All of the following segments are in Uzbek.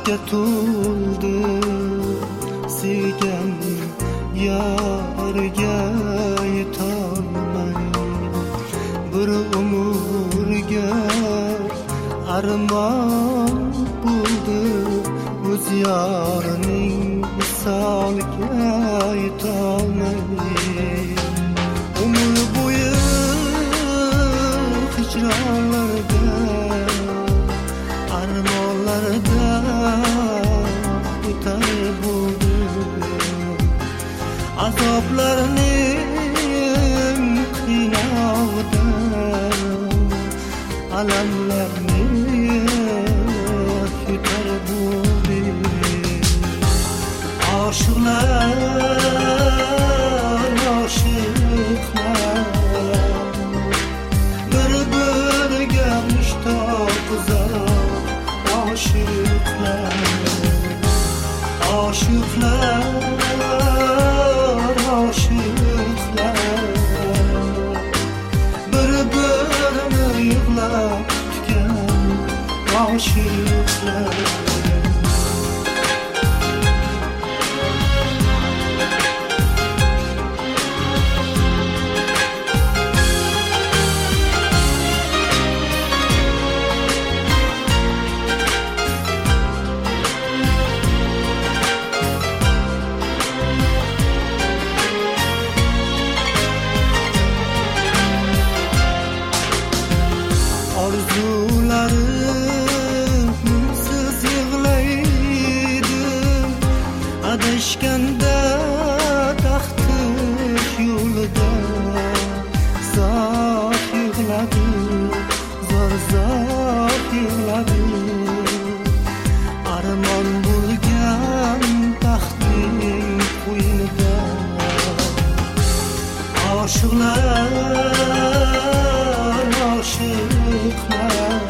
aşkka to'ldi sevgan yarga yetolmay bir umrga armon bo'ldi o'z yorining visoliga yetolmay umr bo'yi hijronlarda armonlarda o'tar bo'ldi azoblarning qiynog'ida alamlarni yutar bo'ldi oshiqlar bir-biriga mushtoq uzoq oshiqlar bir-birini yig'lab kutgan oshiqlar orzularimsiz yig'laydi adashganda taxtish yo'lida zor yig'ladi zor yig'ladi armon bo'lgan taxtning qo'ynida oshiqlar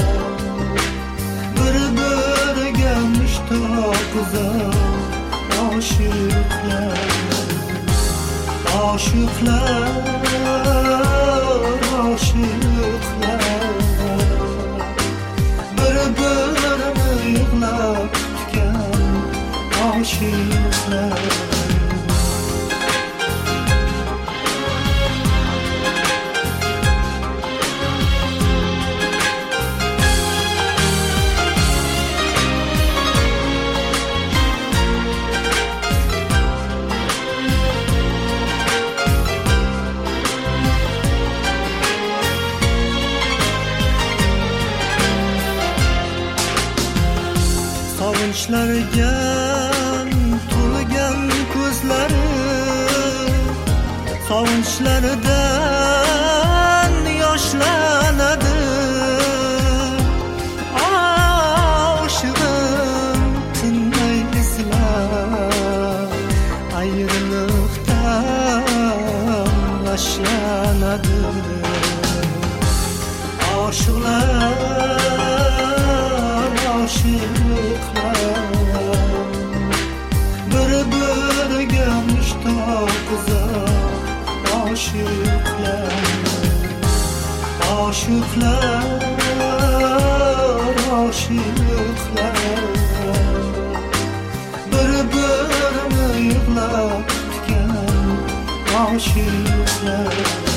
bir-biriga mushtoq uzoq oshiqlar bir-birini yig'lab kutgan oshiqlar sog'inchlarga to'lgan ko'zlari sog'inchlardan yoshlanadi oshig'im tinmay izlab ayriliqdan boshlanadi oshiqlar bir-biriga mushtoq uzoq oshiqlar bir-birini yig'lab kutgan oshiqlar